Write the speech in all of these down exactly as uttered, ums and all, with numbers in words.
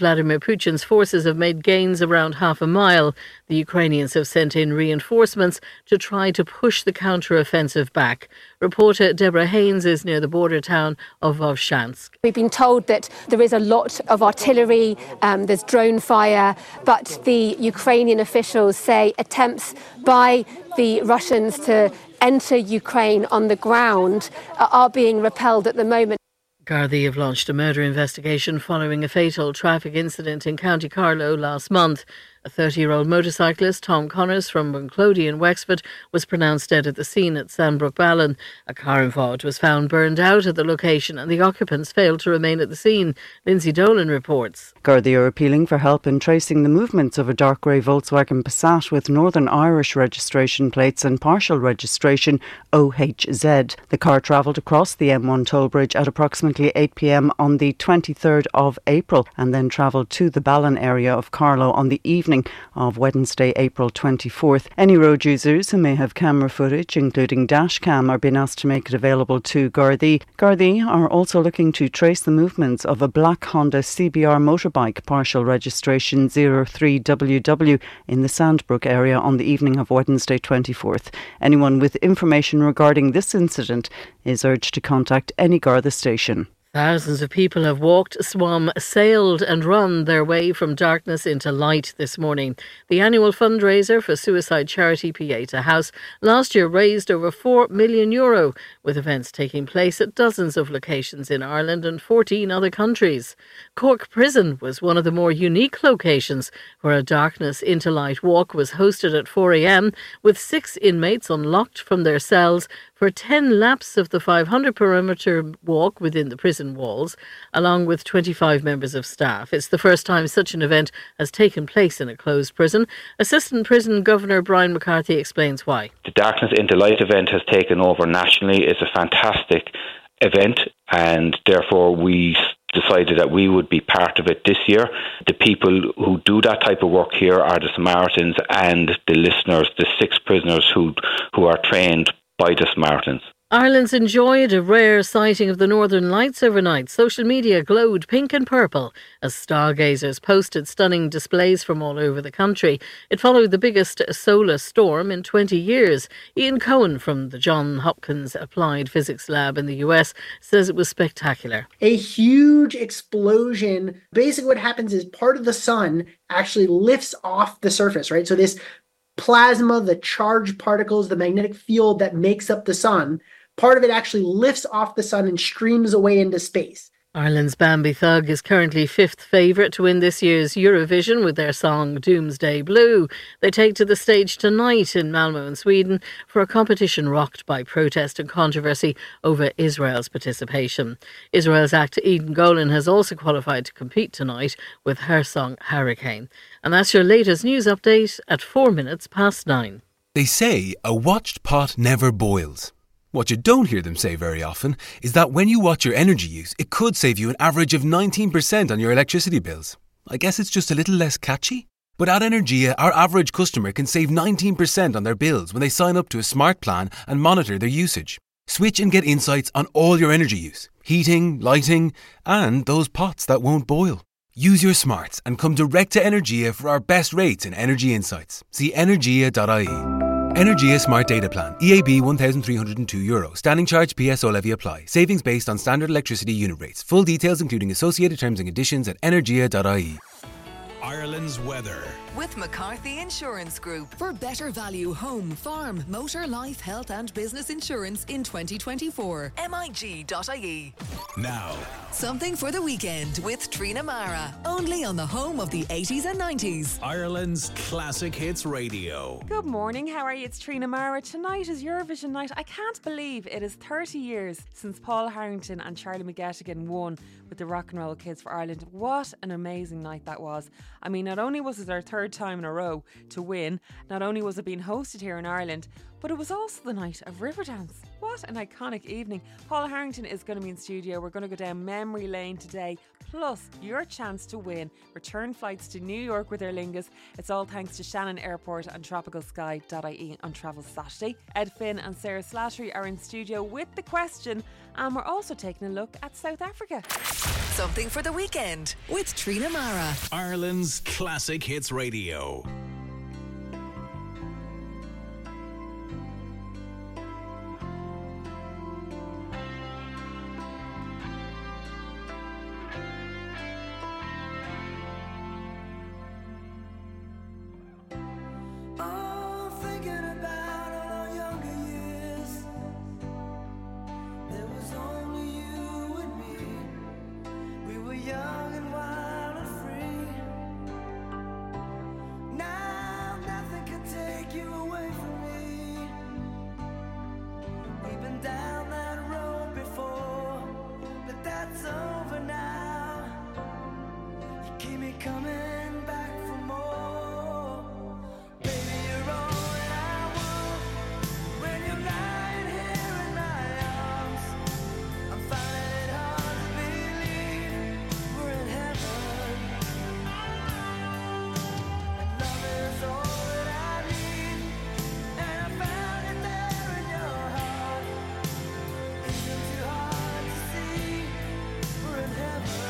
Vladimir Putin's forces have made gains around half a mile. The Ukrainians have sent in reinforcements to try to push the counter-offensive back. Reporter Deborah Haynes is near the border town of Vovchansk. We've been told that there is a lot of artillery, um, there's drone fire, but the Ukrainian officials say attempts by the Russians to enter Ukraine on the ground uh, are being repelled at the moment. Gardaí have launched a murder investigation following a fatal traffic incident in County Carlow last month. A thirty-year-old motorcyclist, Tom Connors from Bunclody in Wexford, was pronounced dead at the scene at Sandbrook Ballon. A car involved was found burned out at the location and the occupants failed to remain at the scene. Lindsay Dolan reports. Gardaí are appealing for help in tracing the movements of a dark grey Volkswagen Passat with Northern Irish registration plates and partial registration O H Z. The car travelled across the M one toll bridge at approximately eight p m on the twenty-third of April and then travelled to the Ballon area of Carlow on the evening of Wednesday, April twenty-fourth. Any road users who may have camera footage, including dash cam, are being asked to make it available to Gardaí. Gardaí are also looking to trace the movements of a black Honda C B R motorbike, partial registration zero three W W, in the Sandbrook area on the evening of Wednesday, twenty-fourth. Anyone with information regarding this incident is urged to contact any Garda station. Thousands of people have walked, swum, sailed and run their way from darkness into light this morning. The annual fundraiser for suicide charity Pieta House last year raised over four million euro, with events taking place at dozens of locations in Ireland and fourteen other countries. Cork Prison was one of the more unique locations where a darkness into light walk was hosted at four a m, with six inmates unlocked from their cells for ten laps of the five hundred perimeter walk within the prison walls, along with twenty-five members of staff. It's the first time such an event has taken place in a closed prison. Assistant Prison Governor Brian McCarthy explains why. The Darkness into Light event has taken over nationally. It's a fantastic event, and therefore we decided that we would be part of it this year. The people who do that type of work here are the Samaritans and the listeners, the six prisoners who who are trained by the Samaritans. Ireland's enjoyed a rare sighting of the Northern Lights overnight. Social media glowed pink and purple as stargazers posted stunning displays from all over the country. It followed the biggest solar storm in twenty years. Ian Cohen from the Johns Hopkins Applied Physics Lab in the U S says it was spectacular. A huge explosion. Basically what happens is part of the sun actually lifts off the surface, right? So this plasma, the charged particles, the magnetic field that makes up the sun, part of it actually lifts off the sun and streams away into space. Ireland's Bambi Thug is currently fifth favourite to win this year's Eurovision with their song Doomsday Blue. They take to the stage tonight in Malmö in Sweden for a competition rocked by protest and controversy over Israel's participation. Israel's actor Eden Golan has also qualified to compete tonight with her song Hurricane. And that's your latest news update at four minutes past nine. They say a watched pot never boils. What you don't hear them say very often is that when you watch your energy use, it could save you an average of nineteen percent on your electricity bills. I guess it's just a little less catchy. But at Energia, our average customer can save nineteen percent on their bills when they sign up to a smart plan and monitor their usage. Switch and get insights on all your energy use, heating, lighting, and those pots that won't boil. Use your smarts and come direct to Energia for our best rates and energy insights. See energia dot I E. Energia Smart Data Plan, E A B one thousand three hundred two euro. Standing charge P S O levy apply. Savings based on standard electricity unit rates. Full details including associated terms and conditions at energia dot I E. Ireland's weather. With McCarthy Insurance Group. For better value home, farm, motor, life, health and business insurance in twenty twenty-four. M I G dot I E. Now. Something for the weekend with Trina Mara. Only on the home of the eighties and nineties. Ireland's Classic Hits Radio. Good morning, how are you? It's Trina Mara. Tonight is Eurovision night. I can't believe it is thirty years since Paul Harrington and Charlie McGettigan won with the Rock and Roll Kids for Ireland. What an amazing night that was. I mean, not only was it our third time in a row to win, not only was it being hosted here in Ireland, but it was also the night of Riverdance. What an iconic evening. Paul Harrington is going to be in studio. We're going to go down memory lane today, plus your chance to win return flights to New York with Aer Lingus. It's all thanks to Shannon Airport and tropical sky dot I E on Travel Saturday. Ed Finn and Sarah Slattery are in studio with the question, and we're also taking a look at South Africa. Something for the weekend with Trina Mara. Ireland's Classic Hits Radio. Young and wild and free. Now nothing can take you away from me. We've been down that road before, but that's over now. You keep me coming back for more. Baby, you're all that I want. When you're lying here in my arms, I'm finding it hard to believe we're in heaven. And love is all that I need, and I found it there in your heart. Isn't too hard to see we're in heaven.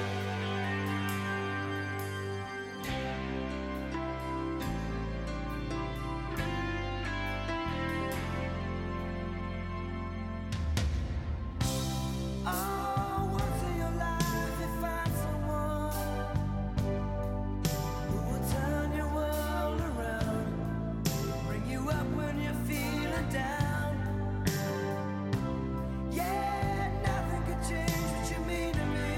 Oh, once in your life you find someone who will turn your world around, bring you up when you're feeling down. Yeah, nothing could change what you mean to me.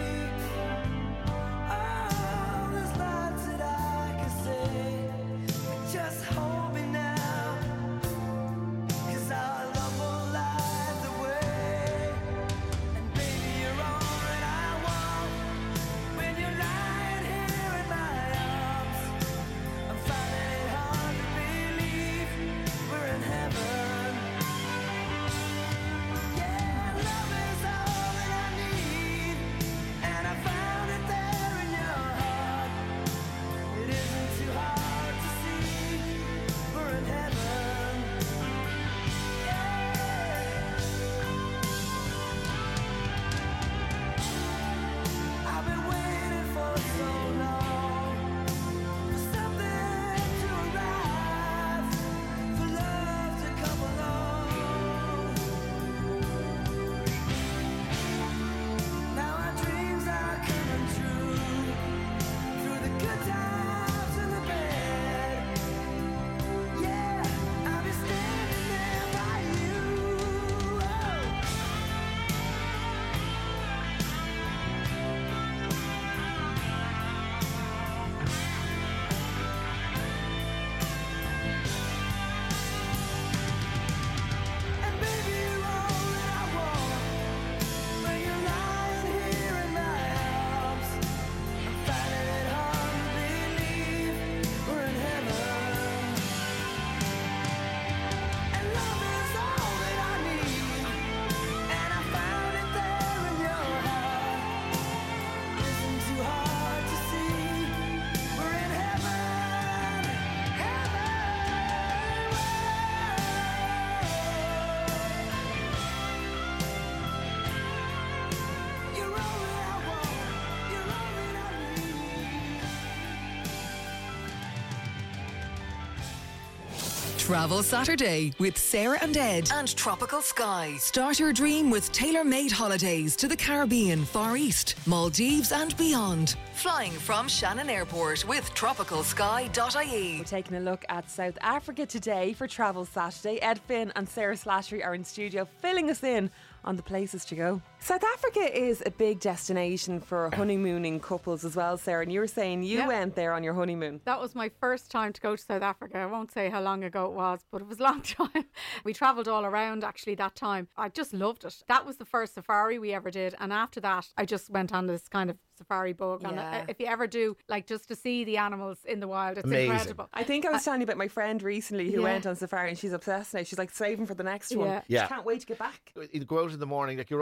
Oh, there's lots that I can say, but just hold me now, 'cause our love will light the way. And baby, you're all that I want. When you're lying here in my arms, I'm finding it hard to believe we're in heaven. Yeah, love is all that I need, and I found it there in your heart. It isn't too hard to see we're in heaven. I've been waiting for so long for something to arrive, for love to come along. Now our dreams are coming true, through the good times and the bad. Yeah, I'll be standing there by you. Oh. And baby, you're all that I want. When you're lying here in my arms, I'm finding it hard to believe we're in heaven. And love is all that I need, and I found it there in your heart. Isn't too hard to see we're in heaven, heaven. You're all that I want. You're all that I need. Travel Saturday with Sarah and Ed and Tropical Sky. Start your dream with tailor-made holidays to the Caribbean, Far East, Maldives and beyond. Flying from Shannon Airport with tropical sky dot I E. We're taking a look at South Africa today for Travel Saturday. Ed Finn and Sarah Slattery are in studio filling us in on the places to go. South Africa is a big destination for honeymooning couples as well, Sarah, and you were saying you Yeah. went there on your honeymoon. That was my first time to go to South Africa. I won't say how long ago it was, but it was a long time. We travelled all around actually that time. I just loved it. That was the first safari we ever did, and after that I just went on this kind of safari bug. And Yeah. uh, if you ever do, like, just to see the animals in the wild, it's Amazing. incredible. I think I was telling you about my friend recently who Yeah. went on safari, and she's obsessed now. She's like saving for the next one. Yeah. Yeah. She can't wait to get back. You go out in the morning, like you're up at half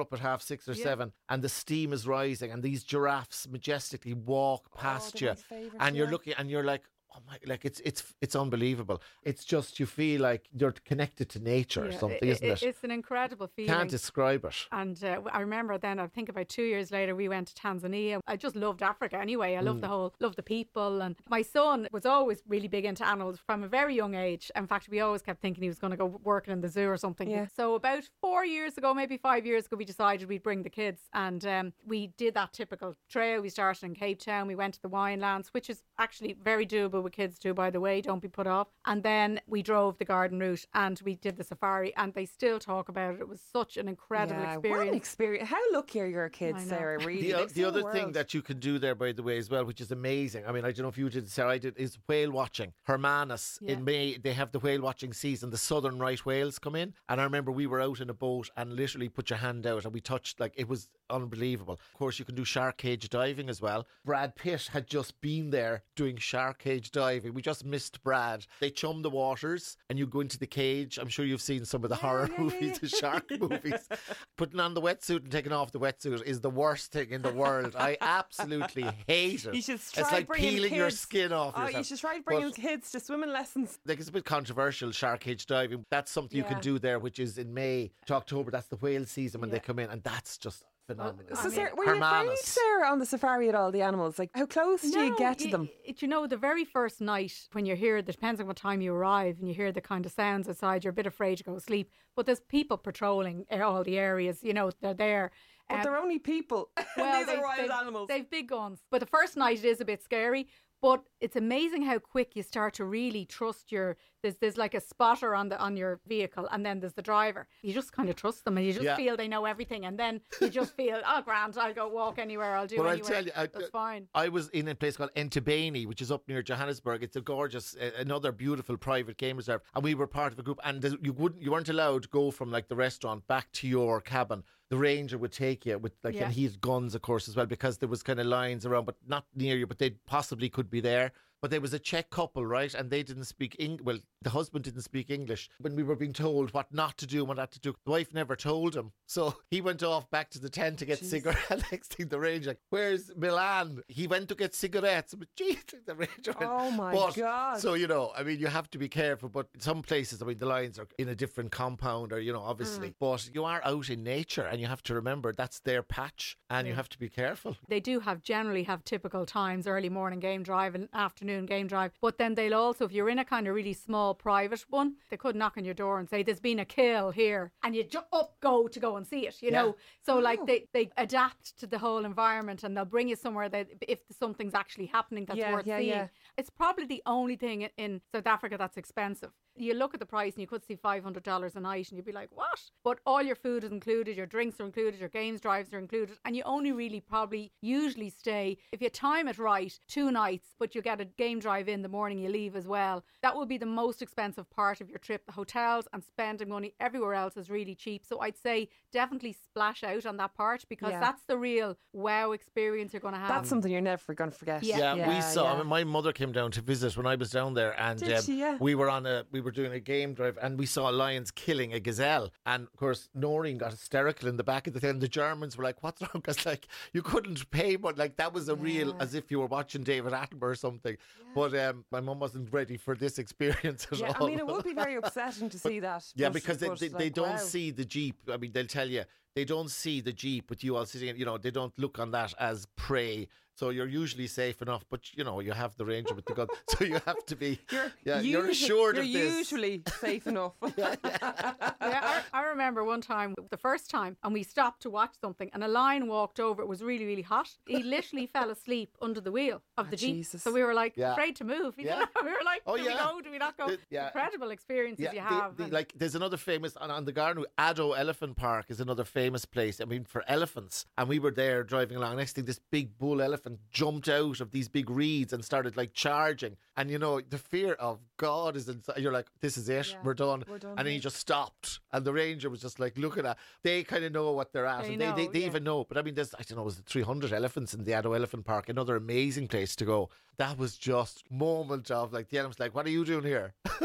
six or Yeah. seven, and the steam is rising, and these giraffes majestically walk past they're you, my favourites, and you're yeah. looking, and you're like, oh my, like it's it's it's unbelievable. It's just, you feel like you're connected to nature or Yeah, something, isn't it? It's an incredible feeling. Can't describe it. And uh, I remember then, I think about two years later, we went to Tanzania. I just loved Africa anyway. I loved Mm. the whole, loved the people. And my son was always really big into animals from a very young age. In fact, we always kept thinking he was going to go working in the zoo or something. Yeah. So about four years ago, maybe five years ago, we decided we'd bring the kids. And um, we did that typical trail. We started in Cape Town. We went to the Winelands, which is actually very doable with kids too, by the way. Don't be put off. And then we drove the garden route and we did the safari, and they still talk about it. It was such an incredible Yeah, experience. What an experience. How lucky are your kids, I know. Sarah, really? The, o- They've the seen other world. thing that you can do there, by the way, as well, which is amazing. I mean, I don't know if you did, Sarah, I did, is whale watching. Hermanus Yeah. in May, they have the whale watching season. The southern right whales come in, and I remember we were out in a boat and literally put your hand out and we touched, like, it was unbelievable. Of course, you can do shark cage diving as well. Brad Pitt had just been there doing shark cage diving. We just missed Brad. They chum the waters and you go into the cage. I'm sure you've seen some of the horror movies, the shark movies. Putting on the wetsuit and taking off the wetsuit is the worst thing in the world. I absolutely hate it. You should try it's like bringing peeling kids. your skin off Oh, yourself. you should try bringing But, kids to swimming lessons. like, it's a bit controversial, shark cage diving. That's something you Yeah. can do there, which is in May to October. That's the whale season when Yeah. they come in, and that's just phenomenal. So, I mean, Sarah, were you afraid, Hermanus. Sarah, on the safari at all, the animals? Like, how close do you get to y- them? y- you know, the very first night when you're here, it depends on what time you arrive, and you hear the kind of sounds outside, you're a bit afraid to go to sleep. But there's people patrolling uh, all the areas, you know, they're there. But Um, they're only people. well, These they, are wild they've, animals. They've big guns. But the first night it is a bit scary. But it's amazing how quick you start to really trust your. There's there's like a spotter on the on your vehicle, and then there's the driver. You just kind of trust them, and you just Yeah. feel they know everything, and then you just feel, oh, grand, I'll go walk anywhere, I'll do But I'll anywhere. tell you, I, That's fine. I was in a place called Entebbe, which is up near Johannesburg. It's a gorgeous, uh, another beautiful private game reserve, and we were part of a group. And you wouldn't, you weren't allowed to go from like the restaurant back to your cabin. The ranger would take you with like, Yeah. and he had guns, of course, as well, because there was kind of lines around, but not near you, but they possibly could be there. But there was a Czech couple, right? And they didn't speak English. Well, the husband didn't speak English. When we were being told what not to do and what not to do, the wife never told him. So he went off back to the tent to get cigarettes. Next thing, the ranger, like, where's Milan? He went to get cigarettes. But geez, the ranger went. Oh, my But- God. So, you know, I mean, you have to be careful. But some places, I mean, the lions are in a different compound or, you know, obviously. Mm. But you are out in nature and you have to remember that's their patch and you have to be careful. They do have generally have typical times, early morning game drive and afternoon game drive. But then they'll also, if you're in a kind of really small private one, they could knock on your door and say, there's been a kill here. And you ju- up go to go and see it, you Yeah. know. So like they, they adapt to the whole environment, and they'll bring you somewhere that if something's actually happening that's Yeah, worth yeah, seeing. yeah. It's probably the only thing in- in South Africa that's expensive. You look at the price and you could see five hundred dollars a night and you'd be like, what? But all your food is included, your drinks are included, your games drives are included, and you only really probably usually stay, if you time it right, two nights, but you get a game drive in the morning you leave as well. That would be the most expensive part of your trip. The hotels and spending money everywhere else is really cheap. So I'd say definitely splash out on that part, because Yeah. that's the real wow experience you're going to have. That's something you're never going to forget. Yeah. Yeah, we saw. yeah. I mean, my mother came down to visit when I was down there, and Did um, she? Yeah. we were on a we were doing a game drive, and we saw lions killing a gazelle. And of course, Noreen got hysterical in the back of the thing. The Germans were like, "What's wrong?" Because like you couldn't pay, but like that was a real, as if you were watching David Attenborough or something. But um, my mum wasn't ready for this experience at Yeah, all. I mean, it would be very upsetting to see that. Yeah, but- because they, but, they, like, they don't wow. see the Jeep. I mean, they'll tell you, they don't see the Jeep with you all sitting, you know, they don't look on that as prey. So you're usually safe enough, but, you know, you have the ranger with the gun. So you have to be, You're, yeah, usually, you're assured you're of this. usually safe enough. yeah, I, I remember one time, the first time, and we stopped to watch something, and a lion walked over. It was really, really hot. He literally fell asleep under the wheel of Oh, the Jeep. Jesus. So we were like, Yeah. afraid to move. You Yeah. know? We were like, Oh, do yeah. we go? Do we not go? Uh, yeah. Incredible experiences you the- have. the- and- like there's another famous on, on the garden, Addo Elephant Park is another famous place. I mean, for elephants. And we were there driving along. Next thing, this big bull elephant jumped out of these big reeds and started like charging. And you know, the fear of God is inside. You're like, this is it. Yeah, we're done. we're done And then he here. just stopped. And the ranger was just like looking at. They kind of know what they're at. They and they, they, know, they yeah. even know. But I mean, there's I don't know, was it three hundred elephants in the Addo Elephant Park? Another amazing place to go. That was just moment of like the elephant's like, what are you doing here?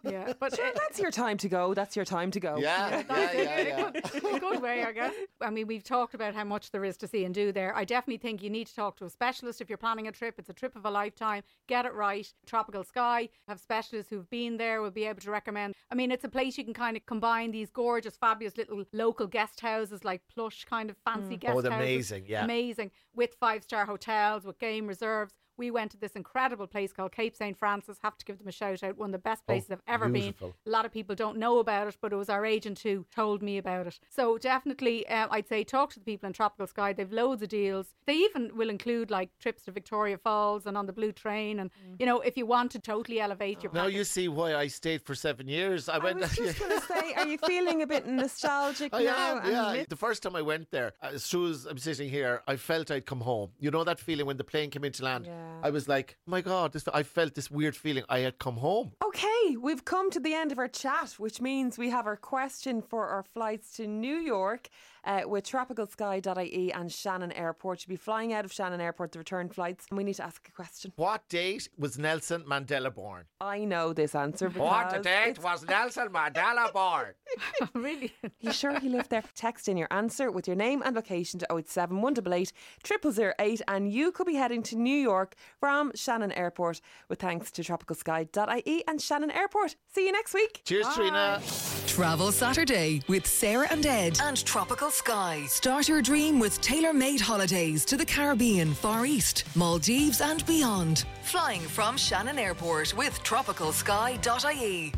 Yeah, but Sure, that's your time to go. That's your time to go. Yeah, yeah, yeah, yeah. a good way, I guess. I mean, we've talked about how much there is to see and do there. I definitely think you need to talk to a specialist if you're planning a trip. It's a trip of a lifetime. Get it right. Tropical Sky have specialists who've been there, will be able to recommend. I mean, it's a place you can kind of combine these gorgeous, fabulous little local guest houses, like plush kind of fancy Mm. guest Oh, houses. amazing, yeah. Amazing. With five-star hotels, with game reserves. We went to this incredible place called Cape Saint Francis. Have to give them a shout out. One of the best places Oh, I've ever beautiful. been. A lot of people don't know about it, but it was our agent who told me about it. So definitely, uh, I'd say talk to the people in Tropical Sky. They've loads of deals. They even will include like trips to Victoria Falls and on the Blue Train. And, you know, if you want to totally elevate your Now package. you see why I stayed for seven years. I I went. was just going to say, are you feeling a bit nostalgic I now? am, and yeah. lit- The first time I went there, as soon as I'm sitting here, I felt I'd come home. You know that feeling when the plane came into land? Yeah. I was like, oh my God, this, I felt this weird feeling I had come home. Okay, we've come to the end of our chat, which means we have our question for our flights to New York uh, with tropical sky dot I E and Shannon Airport. You'll be flying out of Shannon Airport, the return flights, and we need to ask a question. What date was Nelson Mandela born? I know this answer because What date it's- was Nelson Mandela born? Really? You sure he lived there? Text in your answer with your name and location to oh eight seven, one eight eight, zero zero zero eight and you could be heading to New York from Shannon Airport with thanks to tropical sky dot I E and Shannon Airport. See you next week. Cheers, Trina. Travel Saturday with Sarah and Ed and Tropical Sky. Start your dream with tailor-made holidays to the Caribbean, Far East, Maldives and beyond. Flying from Shannon Airport with tropical sky dot I E.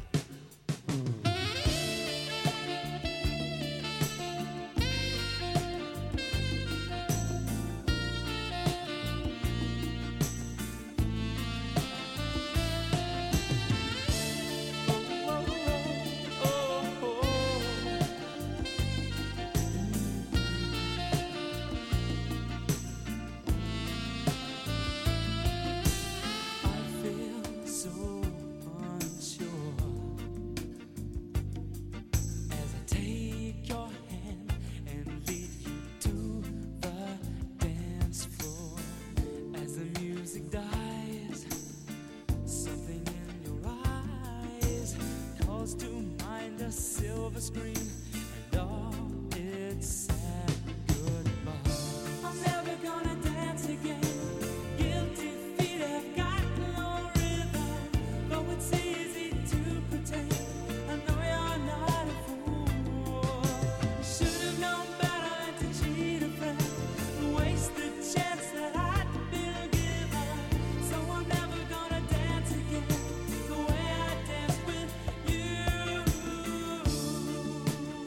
I feel so unsure as I take your hand and lead you to the dance floor. As the music dies, something in your eyes calls to mind a silver screen and all its sad goodbye. I'm never gonna dance again. Guilty feet have got no rhythm, though it's easy to pretend. I know you're not a fool. Should have known better than to cheat a friend, waste the chance that I'd been given. So I'm never gonna dance again the way I danced with you.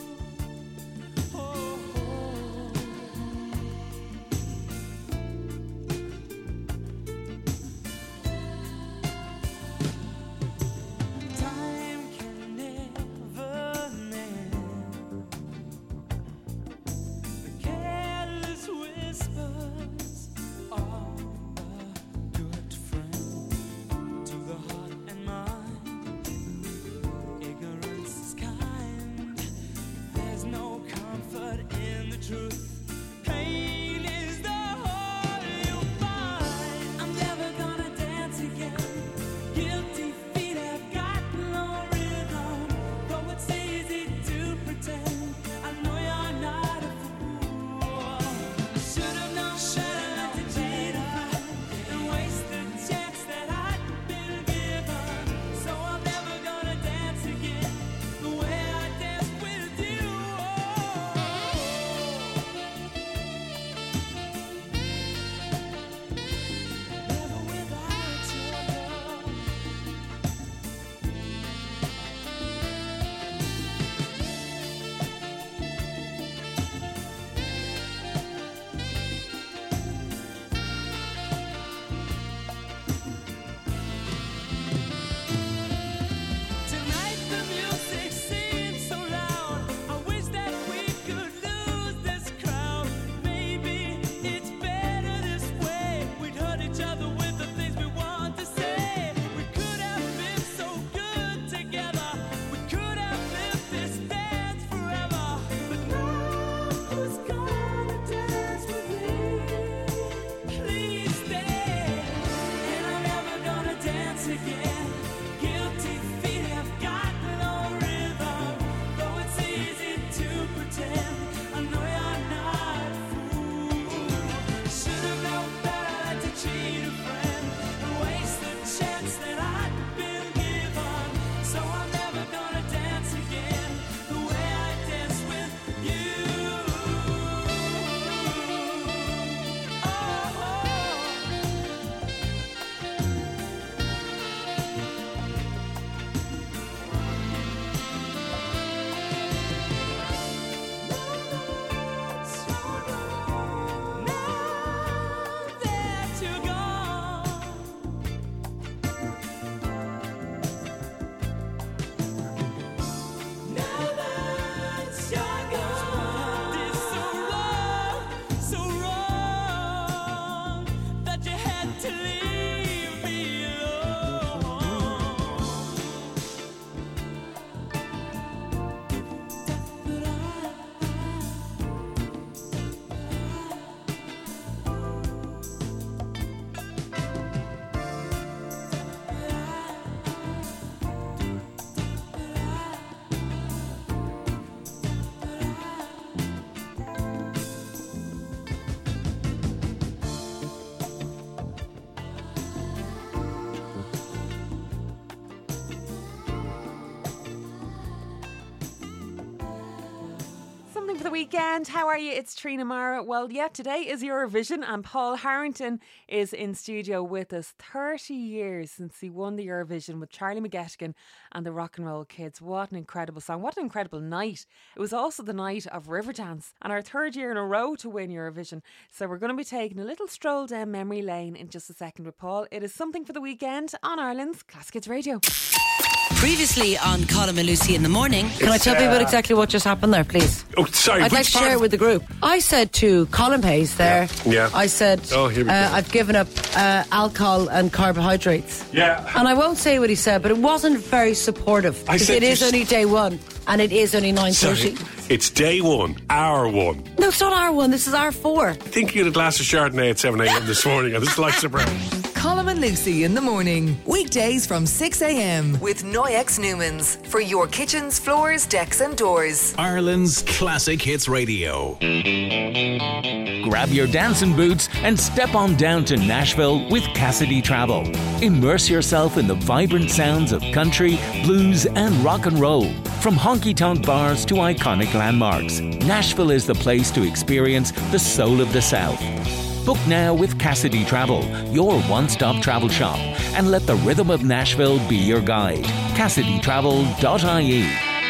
for the weekend. How are you? It's Trina Mara. Well, yeah, today is Eurovision and Paul Harrington is in studio with us. thirty years since he won the Eurovision with Charlie McGettigan and the Rock and Roll Kids. What an incredible song. What an incredible night. It was also the night of Riverdance and our third year in a row to win Eurovision. So we're going to be taking a little stroll down memory lane in just a second with Paul. It is Something for the Weekend on Ireland's Classic Hits Radio. Previously on Colin and Lucy in the morning. Can I tell people exactly what just happened there, please? Oh, sorry. I'd like to share it with the group. I said to Colin Pace there, yeah, yeah. I said, oh, here we uh, go. I've given up uh, alcohol and carbohydrates. Yeah. And I won't say what he said, but it wasn't very supportive. Because it is only day one and it is only nine thirty. It's day one, hour one. No, it's not hour one, this is hour four. I think you had a glass of Chardonnay at seven a.m. this morning and this likes of brown. Colin and Lucy in the morning. Weekdays from six a.m. with Noyex Newmans for your kitchens, floors, decks and doors. Ireland's Classic Hits Radio. Grab your dancing boots and step on down to Nashville with Cassidy Travel. Immerse yourself in the vibrant sounds of country, blues and rock and roll. From honky-tonk bars to iconic landmarks, Nashville is the place to experience the soul of the South. Book now with Cassidy Travel, your one-stop travel shop, and let the rhythm of Nashville be your guide. Cassidy Travel dot I E.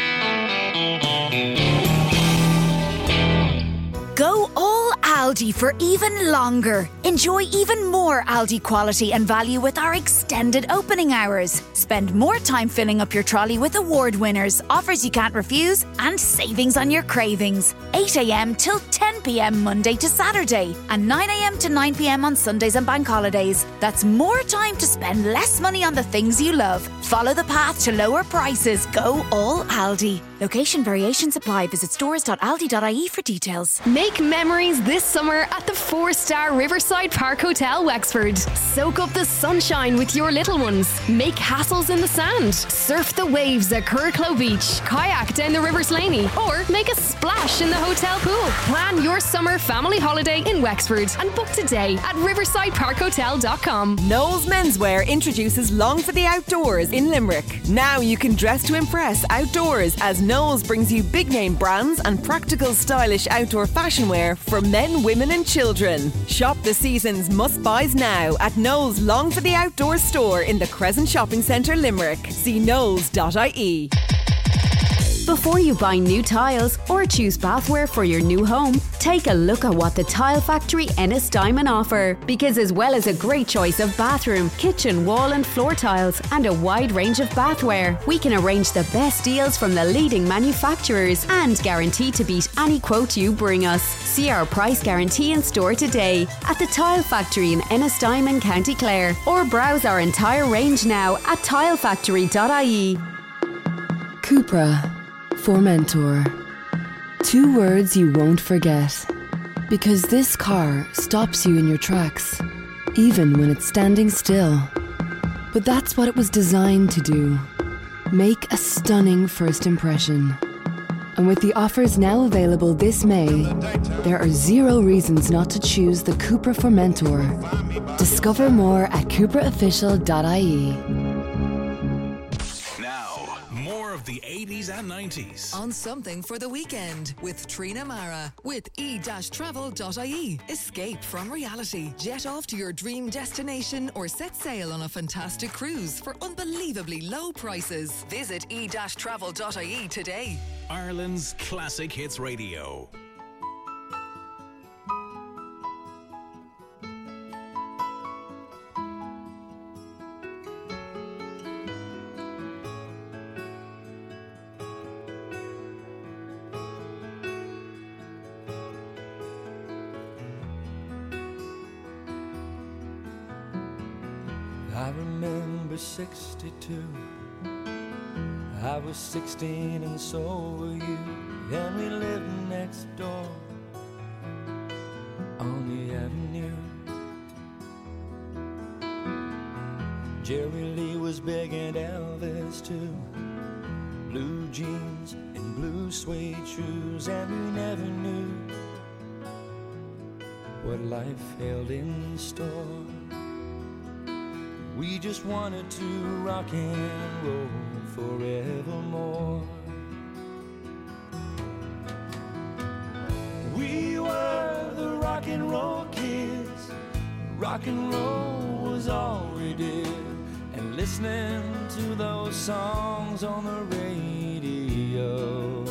Go all Aldi for even longer. Enjoy even more Aldi quality and value with our extended opening hours. Spend more time filling up your trolley with award winners, offers you can't refuse, and savings on your cravings. eight a.m. till ten p.m. Monday to Saturday, and nine a.m. to nine p.m. on Sundays and bank holidays. That's more time to spend less money on the things you love. Follow the path to lower prices. Go all Aldi. Location variations apply. Visit stores dot aldi dot I E for details. Make memories this summer at the four-star Riverside Park Hotel, Wexford. Soak up the sunshine with your little ones. Make hassles in the sand. Surf the waves at Curracloe Beach. Kayak down the River Slaney. Or make a splash in the hotel pool. Plan your summer family holiday in Wexford and book today at riverside park hotel dot com. Knowles Menswear introduces Long for the Outdoors in Limerick. Now you can dress to impress outdoors as Knowles brings you big name brands and practical stylish outdoor fashion wear for men, women and children. Shop the season's must buys now at Knowles Long for the Outdoors store in the Crescent Shopping Centre, Limerick. See knowles dot I E. Before you buy new tiles or choose bathware for your new home, take a look at what the Tile Factory Ennistimon offer. Because as well as a great choice of bathroom, kitchen, wall and floor tiles and a wide range of bathware, we can arrange the best deals from the leading manufacturers and guarantee to beat any quote you bring us. See our price guarantee in store today at the Tile Factory in Ennistimon, County Clare, or browse our entire range now at tile factory dot I E. Cupra Formentor. Two words you won't forget. Because this car stops you in your tracks, even when it's standing still. But that's what it was designed to do. Make a stunning first impression. And with the offers now available this May, there are zero reasons not to choose the Cupra Formentor. Discover more at cupra official dot I E. The eighties and nineties. On Something for the Weekend with Trina Mara with e dash travel dot I E. Escape from reality. Jet off to your dream destination or set sail on a fantastic cruise for unbelievably low prices. Visit e dash travel dot I E today. Ireland's Classic Hits Radio. I remember sixty-two. I was sixteen and so were you, and we lived next door on the avenue. Jerry Lee was big and Elvis too. Blue jeans and blue suede shoes, and we never knew what life held in store. We just wanted to rock and roll forevermore. We were the rock and roll kids. Rock and roll was all we did. And listening to those songs on the radio.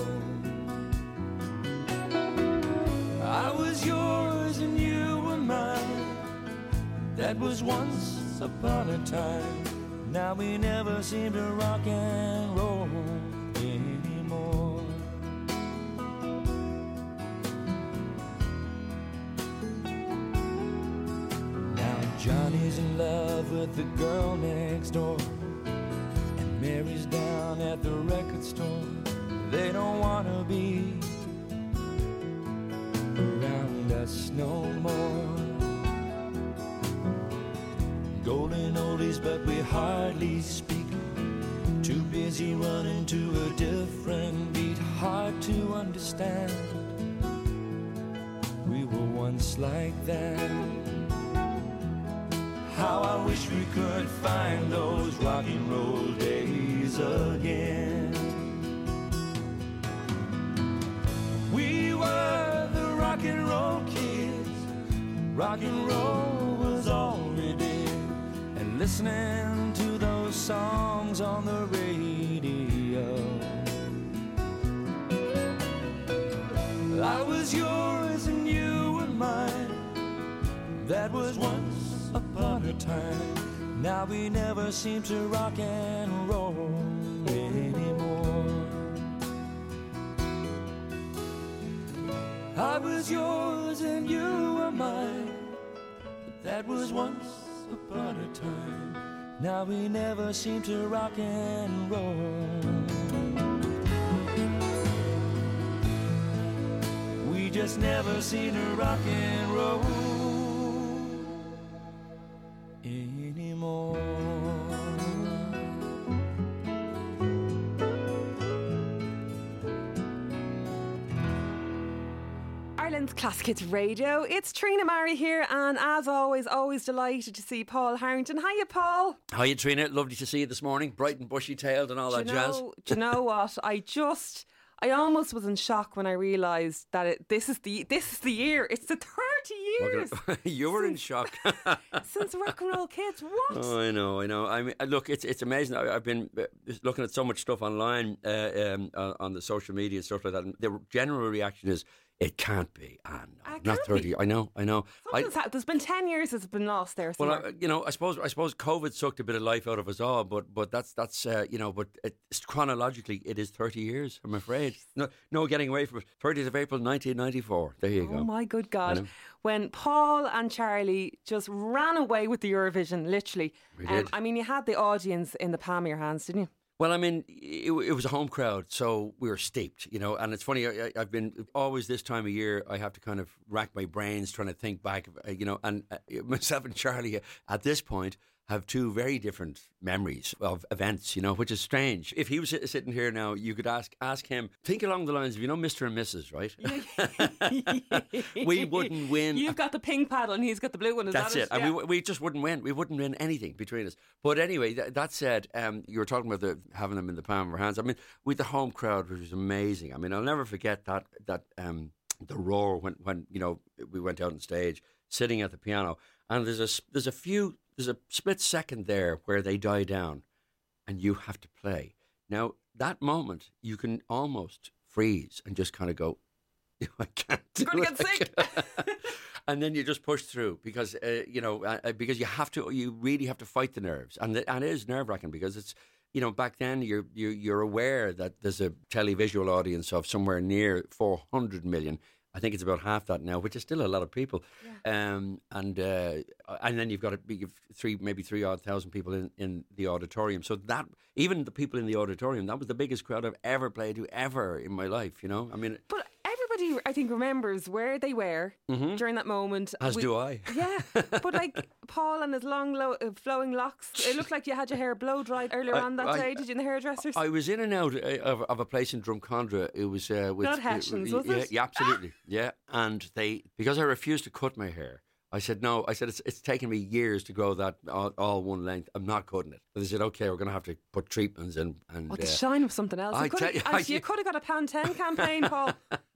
I was yours and you were mine. That was once upon a time. Now we never seem to rock and roll anymore. Now Johnny's in love with the girl next door, and Mary's down at the record store. They don't want to be around us no more. Golden oldies, but we hardly speak. Too busy running to a different beat. Hard to understand. We were once like that. How I wish we could find those rock and roll days again. We were the rock and roll kids. Rock and roll was all we did. And listening to those songs on the radio. I was yours and you were mine. That was once upon a time. Now we never seem to rock and roll anymore. I was yours and you were mine. That was once upon a time. Now we never seem to rock and roll. We just never seem to rock and roll anymore. Ireland's Classic Hits Radio. It's Trina Murray here, and as always, always delighted to see Paul Harrington. Hiya, Paul. Hiya, Trina. Lovely to see you this morning. Bright and bushy-tailed and all Do that you jazz. know, do you know what? I just, I almost was in shock when I realised that it, this is the this is the year. It's the thirty years You were in shock. since Rock and Roll Kids. What? Oh, I know, I know. I mean, look, it's it's amazing. I, I've been uh, looking at so much stuff online uh, um, uh, on the social media and stuff like that. And the general reaction is, it can't be. Ah, no, It not can't thirty. be. I know, I know. I, Something's hap- There's been ten years it's been lost there. well, somewhere. I, you know, I suppose I suppose COVID sucked a bit of life out of us all, but but that's that's uh, you know, but it's, chronologically it is thirty years. I'm afraid. No, no getting away from it. thirtieth of April, nineteen ninety-four. There you Oh go. my good I God. know. When Paul and Charlie just ran away with the Eurovision, literally. We Um, did. I mean, you had the audience in the palm of your hands, didn't you? Well, I mean, it, it was a home crowd, so we were steeped, you know. And it's funny, I, I've been always this time of year, I have to kind of rack my brains trying to think back, uh, you know. And uh, myself and Charlie, uh, at this point, have two very different memories of events, you know, which is strange. If he was sit- sitting here now, you could ask ask him, think along the lines of, you know, Mister and Missus, right? We wouldn't win. You've got the pink paddle and he's got the blue one. Is That's that it. And Yeah. we, we just wouldn't win. We wouldn't win anything between us. But anyway, th- that said, um, you were talking about the, having them in the palm of our hands. I mean, with the home crowd, which was amazing. I mean, I'll never forget that that um, the roar when, when, you know, we went out on stage, sitting at the piano. And there's a, s- there's a few, there's a split second there where they die down and you have to play. Now, that moment, you can almost freeze and just kind of go, I can't do You're going to it. get sick. And then you just push through because uh, you know uh, because you have to, you really have to fight the nerves, and the, and it is nerve wracking because it's, you know, back then you're you're you're aware that there's a televisual audience of somewhere near four hundred million. I think it's about half that now, which is still a lot of people. Yeah. Um, and uh, and then you've got to be three, maybe three odd thousand people in, in the auditorium. So that, even the people in the auditorium, that was the biggest crowd I've ever played to ever in my life. You know, I mean, But everybody, I think, remembers where they were Mhm. during that moment. as do I. Yeah, but like Paul and his long, lo- uh, flowing locks, it looked like you had your hair blow dried earlier I- on that I- day. Did you in the hairdressers? I was in and out uh, of, of a place in Drumcondra. It was uh, with Not Hessians, was yeah, it? Yeah, absolutely. Yeah, and they, because I refused to cut my hair, I said, no. I said, it's it's taken me years to grow that all, all one length. I'm not cutting it. They said, okay, we're going to have to put treatments in. And, Oh, the uh, shine of something else. I You could tell you, have I- you could have got a Pantene campaign, Paul.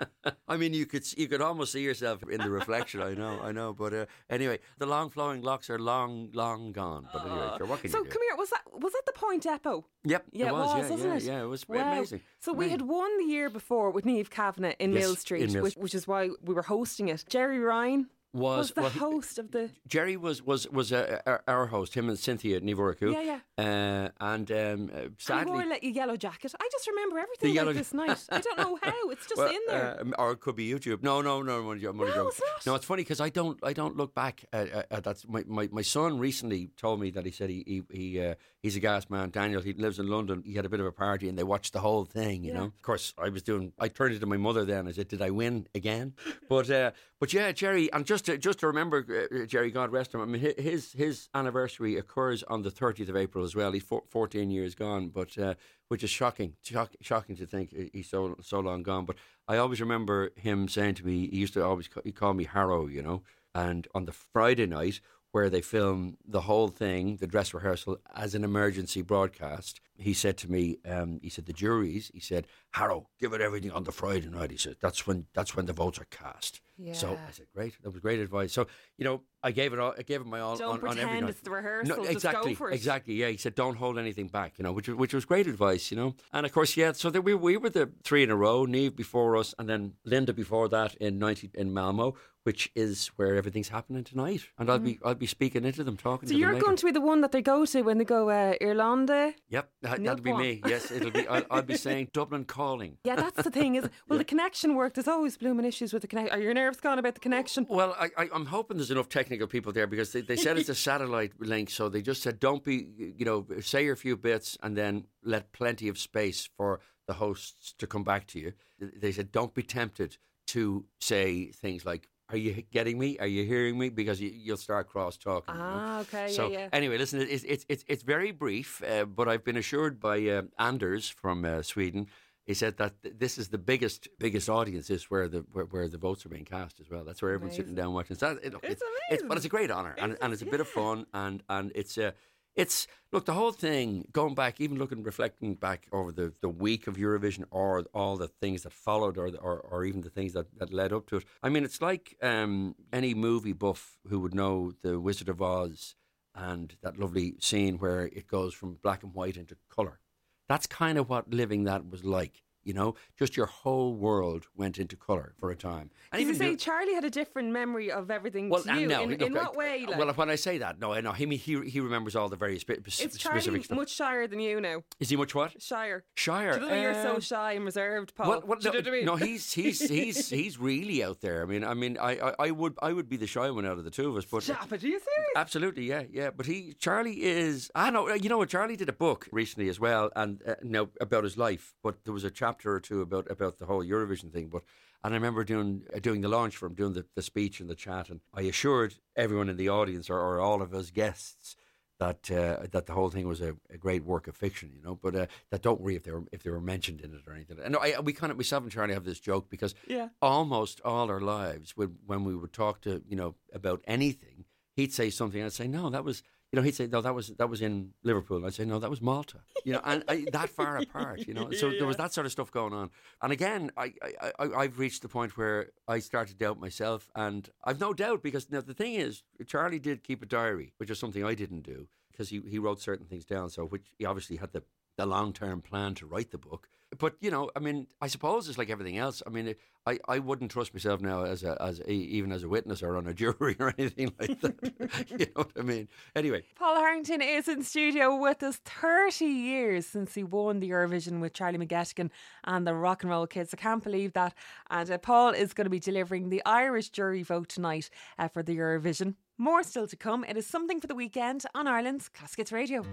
I mean, you could you could almost see yourself in the reflection. I know, I know. But uh, anyway, the long flowing locks are long, long gone. But anyway, sure, what can So you do? come here. Was that was that the Point Depot? Yep, Yeah, it it was. was, yeah, wasn't yeah, it? yeah, it was Wow. amazing. So we had won the year before with Niamh Kavanagh in Yes, Mill Street, in Mill which, Street. which is why we were hosting it. Jerry Ryan Was, was the well, he- host of the. Jerry was was was uh, our, our host. Him and Cynthia Nivoriku. Yeah, yeah. Uh, and um, uh, And he sadly, wore a yellow jacket. I just remember everything The yellow like this night. I don't know how. It's just well, in there. uh, or it could be YouTube. No, no, no, no, no, no, it's not. no. It's funny because I don't, I don't look back at, at, at that. My, my, my son recently told me that he said he, he, he uh, he's a gas man. Daniel, he lives in London. He had a bit of a party and they watched the whole thing. You Yeah. know, of course, I was doing. I turned it to my mother then. I said, "Did I win again?" But, uh, but yeah, Jerry, and just to, just to remember, uh, Jerry, God rest him. I mean, hi- his his anniversary occurs on the thirtieth of April as well. He's four, fourteen years gone, but uh, which is shocking, shock, shocking to think he's so so long gone. But I always remember him saying to me, he used to always ca- he called me Harrow, you know. And on the Friday night, where they film the whole thing, the dress rehearsal, as an emergency broadcast, he said to me, um, he said the juries, he said, Harrow, give it everything on the Friday night. He said that's when that's when the votes are cast. So Yeah. I said, great, that was great advice. So you know, I gave it all, I gave it my all. Don't on, on every pretend night. it's the rehearsal. No, Just exactly, go for it. exactly. Yeah, he said, don't hold anything back. You know, which was- which was great advice. You know, and of course, yeah. So there, we we were the three in a row. Niamh before us, and then Linda before that in ninety in Malmo, which is where everything's happening tonight. And I'll be I'll be speaking into them, talking So to them you're later. going to be the one that they go to when they go uh, Irlanda. Yep, that, Neil that'll be Paul. me. Yes, it'll be. I'll, I'll be saying Dublin calling. Yeah, that's the thing. Is will the connection work? There's always blooming issues with the connection. Are your nerves gone about the connection? Well, I, I, I'm hoping there's enough technical people there because they, they said it's a satellite link, so they just said don't be, you know, say your few bits and then let plenty of space for the hosts to come back to you. They said don't be tempted to say things like, "Are you getting me? Are you hearing me?" Because you, you'll start cross talking. Ah, okay, So yeah, yeah. anyway, listen, it's it's it's, it's very brief, uh, but I've been assured by uh, Anders from uh, Sweden. He said that th- this is the biggest biggest audience is where the where, where the votes are being cast as well. That's where everyone's sitting down watching. So that, it, look, It's it's, but it's a great honour and, and it's a bit of fun and and it's a. It's look the whole thing going back, even looking reflecting back over the, the week of Eurovision or all the things that followed or or, or even the things that, that led up to it. I mean, it's like um, any movie buff who would know the Wizard of Oz and that lovely scene where it goes from black and white into colour. That's kind of what living that was like. You know, just your whole world went into colour for a time. And Did you even say do- Charlie had a different memory of everything well, to and you? no, in look, in I- what way? Like, well, when I say that, no, I know he he he remembers all the very spe- is specific Charlie stuff. much shyer than you now? Is he much what? Shyer. Shyer. Do you know you're so Um, shy and reserved, Paul? Well, well, Do you no, know what I mean? no, he's he's he's he's really out there. I mean, I mean, I, I, I would I would be the shy one out of the two of us, but Stop it, are you serious? absolutely, yeah, yeah. But he, Charlie is. I know, you know what? Charlie did a book recently as well, and uh, now about his life. But there was a chapter or two about about the whole Eurovision thing. But and I remember doing uh, doing the launch for him, doing the, the speech and the chat, and I assured everyone in the audience or, or all of us guests that uh, that the whole thing was a, a great work of fiction, you know. But uh, that don't worry if they were if they were mentioned in it or anything. And I, we kind of myself and Charlie have this joke because Yeah. almost all our lives, when when we would talk to you know about anything, he'd say something, I'd say no, that was. You know, he'd say, no, that was that was in Liverpool. And I'd say, no, that was Malta. You know, and I, that far apart, you know. So there was that sort of stuff going on. And again, I, I, I, I've reached the point where I started to doubt myself. And I've no doubt because now the thing is, Charlie did keep a diary, which is something I didn't do because he, he wrote certain things down. So which he obviously had the, the long-term plan to write the book. But, you know, I mean, I suppose it's like everything else. I mean, it, I, I wouldn't trust myself now as a, as a, even as a witness or on a jury or anything like that. You know what I mean? Anyway. Paul Harrington is in studio with us. thirty years since he won the Eurovision with Charlie McGettigan and the Rock and Roll Kids. I can't believe that. And uh, Paul is going to be delivering the Irish jury vote tonight uh, for the Eurovision. More still to come. It is Something for the Weekend on Ireland's Classic Hits Radio.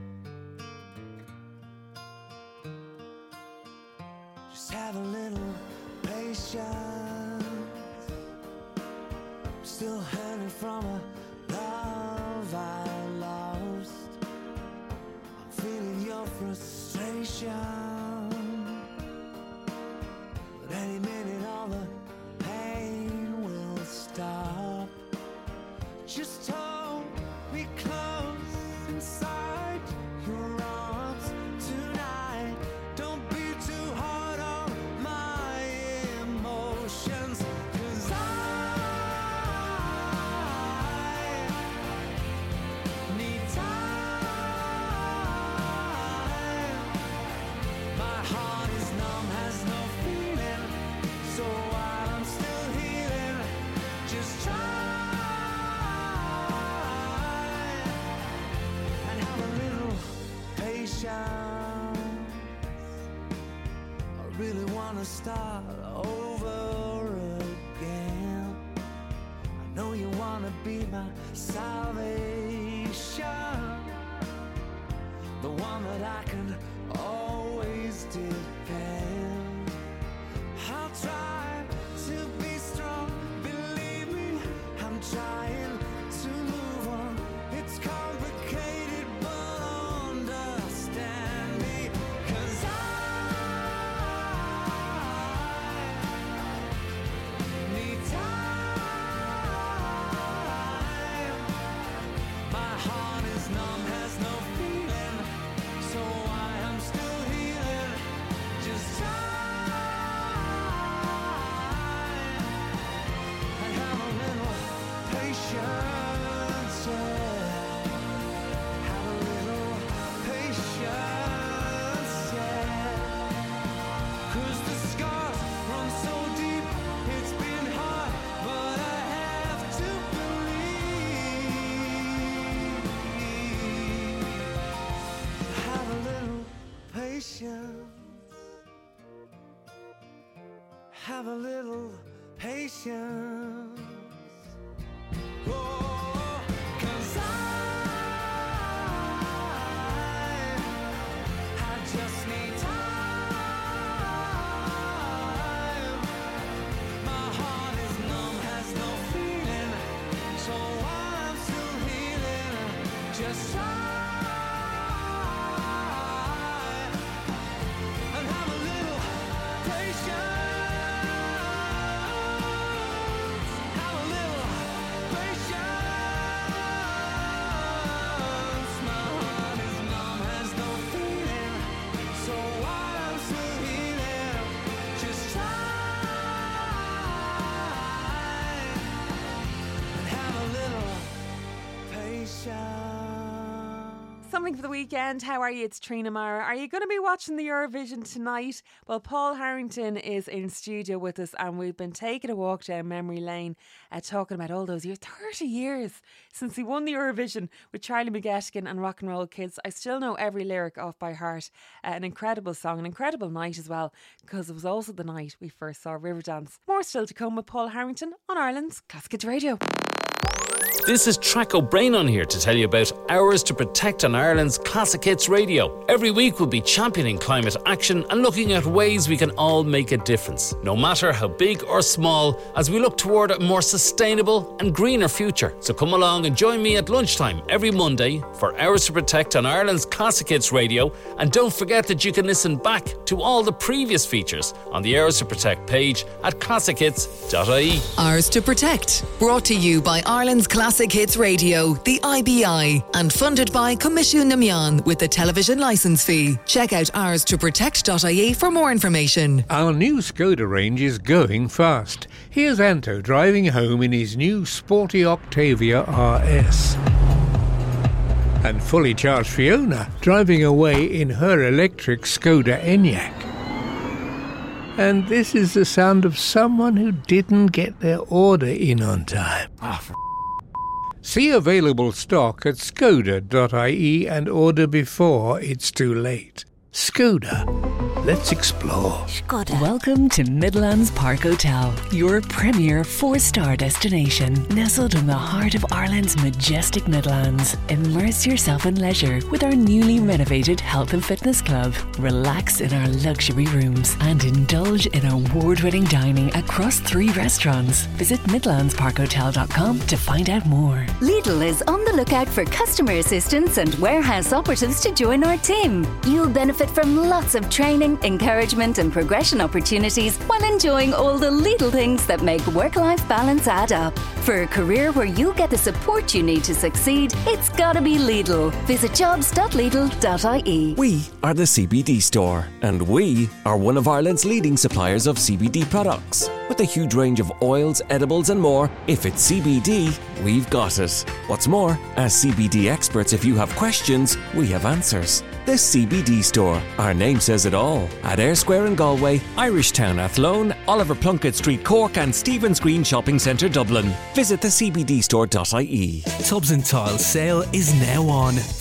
Just have a little patience. I'm still hanging from a love I lost. I'm feeling your frustration. But any minute all the pain will stop. Just really wanna start over again. I know you wanna be my salvation, the one that I can always depend. I'll try to be strong, believe me, I'm trying to move on. It's complicated, but understand me, 'cause I need time. My heart is numb, has no feeling, so I am still healing. Just time and have a little patience, yeah. Have a little patience, yeah. 'Cause the scars run so deep, it's been hard, but I have to believe. Have a little patience. Have a little patience. Oh, 'cause I, I just need time. My heart is numb, has no feeling, so I'm still healing. Just try and have a little patience. Have a little patience. My heart is numb, has no feeling, so I'm still healing. Just try and have a little patience. Something for the weekend. How are you? It's Trina Mara. Are you going to be watching the Eurovision tonight? Well, Paul Harrington is in studio with us, and we've been taking a walk down memory lane, uh, talking about all those years, thirty years since he won the Eurovision with Charlie McGettigan and Rock and Roll Kids. I still know every lyric off by heart. Uh, an incredible song, an incredible night as well, because it was also the night we first saw Riverdance. More still to come with Paul Harrington on Ireland's Classic Kids Radio. This is Track O'Brien on here to tell you about Hours to Protect on Ireland's Classic Hits Radio. Every week we'll be championing climate action and looking at ways we can all make a difference, no matter how big or small, as we look toward a more sustainable and greener future. So come along and join me at lunchtime every Monday for Hours to Protect on Ireland's Classic Hits Radio, and don't forget that you can listen back to all the previous features on the Hours to Protect page at classic hits dot I E. Hours to Protect, brought to you by Ireland's Classic Hits Radio, the I B I, and funded by Comisiún na Meán with the television licence fee. Check out hours to protect dot I E for more information. Our new Skoda range is going fast. Here's Anto driving home in his new sporty Octavia R S. And fully charged Fiona driving away in her electric Skoda Enyaq. And this is the sound of someone who didn't get their order in on time. Ah, for See available stock at skoda dot I E and order before it's too late. Skoda. Let's explore. Welcome to Midlands Park Hotel, your premier four-star destination, nestled in the heart of Ireland's majestic Midlands. Immerse yourself in leisure with our newly renovated health and fitness club. Relax in our luxury rooms and indulge in award-winning dining across three restaurants. Visit midlands park hotel dot com to find out more. Lidl is on the lookout for customer assistants and warehouse operatives to join our team. You'll benefit from lots of training, encouragement and progression opportunities while enjoying all the little things that make work-life balance add up. For a career where you'll get the support you need to succeed, it's gotta be Lidl. Visit jobs dot lidl dot I E. We are the C B D Store, and we are one of Ireland's leading suppliers of C B D products. With a huge range of oils, edibles and more, if it's C B D, we've got it. What's more, as C B D experts, if you have questions, we have answers. The C B D Store, our name says it all. At Ayr Square in Galway, Irish Town Athlone, Oliver Plunkett Street Cork and Stephen's Green Shopping Centre Dublin. Visit the c b d store dot I E. Tubs and Tiles sale is now on.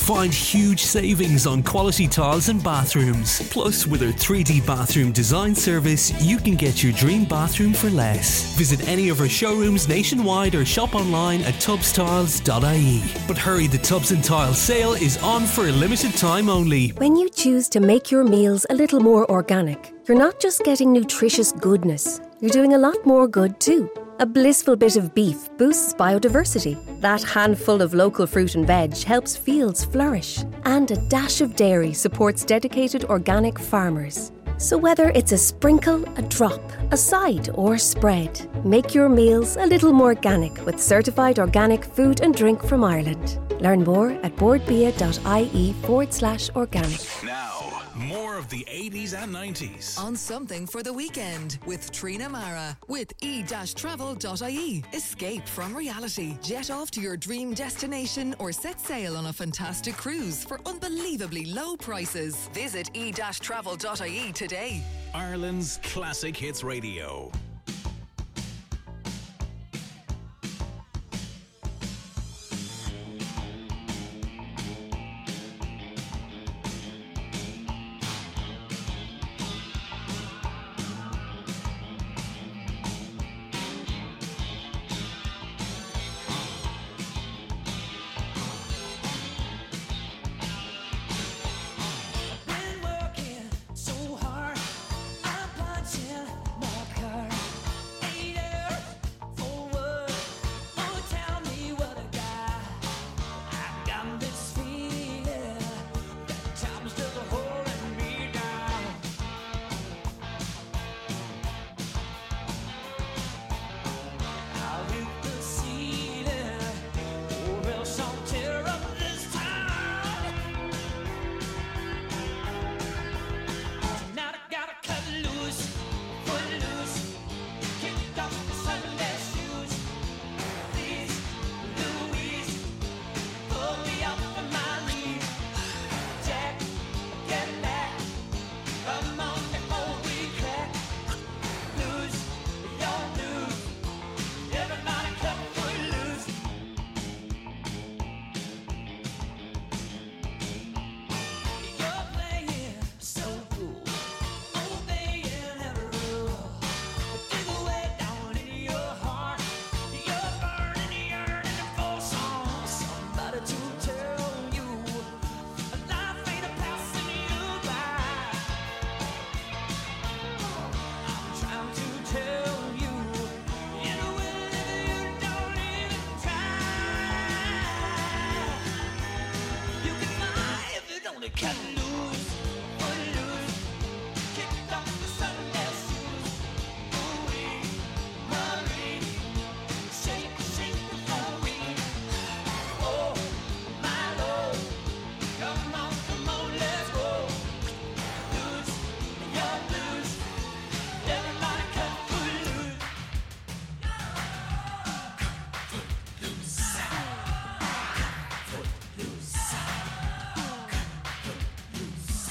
Find huge savings on quality tiles and bathrooms. Plus, with our three D bathroom design service, you can get your dream bathroom for less. Visit any of our showrooms nationwide or shop online at tubs tiles dot I E. But hurry, the Tubs and Tiles sale is on for a limited time only. When you choose to make your meals a little more organic, you're not just getting nutritious goodness, you're doing a lot more good too. A blissful bit of beef boosts biodiversity. That handful of local fruit and veg helps fields flourish. And a dash of dairy supports dedicated organic farmers. So whether it's a sprinkle, a drop, a side or spread, make your meals a little more organic with certified organic food and drink from Ireland. Learn more at boardbia.ie forward slash organic. Now, more of the eighties and nineties. On Something for the Weekend with Trina Mara with e dash travel dot I E. Escape from reality. Jet off to your dream destination or set sail on a fantastic cruise for unbelievably low prices. Visit e dash travel dot I E today. Ireland's Classic Hits Radio. Been working so hard, I'm punching my card. Eight hours for work. Oh, tell me what I got. I got this feeling that time's still holding me down. I'll hit the ceiling, or else I'll tear up this town. Tonight I gotta cut loose, foot loose, kick off the Sunday shoes. Please, Louise, pull me up from my knees. Jack, get back, come on before we crack. Lose, your lose, everybody cut foot loose. You're playing so cool, obeying every rule. Dig away down in your heart, you're burning, yearning for some somebody to tell you life ain't a passing you by. I'm trying to tell you, in a way that you don't even try. You can fly if you don't cut loose, foot loose, kick off the Sunday shoes. Ooh-wee, Marie, shake, shake it for me. Oh, my Lord, come on, come on, let's go. Loose, your blues, everybody cut foot loose. Foot loose. Foot loose.